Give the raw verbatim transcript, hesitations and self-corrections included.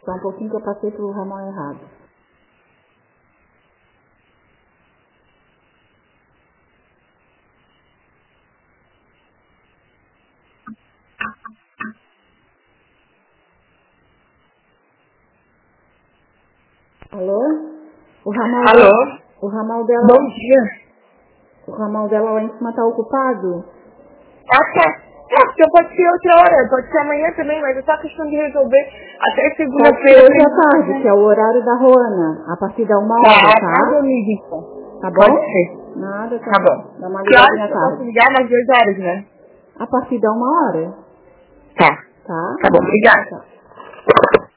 Só um pouquinho que eu passei pro ramal errado. Alô? O ramal Alô? Dela, o ramal dela... Bom dia. O ramal dela lá em cima tá ocupado? Ah, tá. É, porque pode ser outra hora, pode ser amanhã também, mas é só questão de resolver até Pode ser segunda-feira. hoje à tarde, que é o horário da Roana, a partir da uma hora, Tá, tá? tá, amiga, então. Tá Pode bom? ser. Nada, tá, Tá bom. dá uma Que horas ligadinha à que eu posso tarde. ligar? Nas duas horas, né? A partir da uma hora, Tá. tá? Tá bom, obrigada. Tá.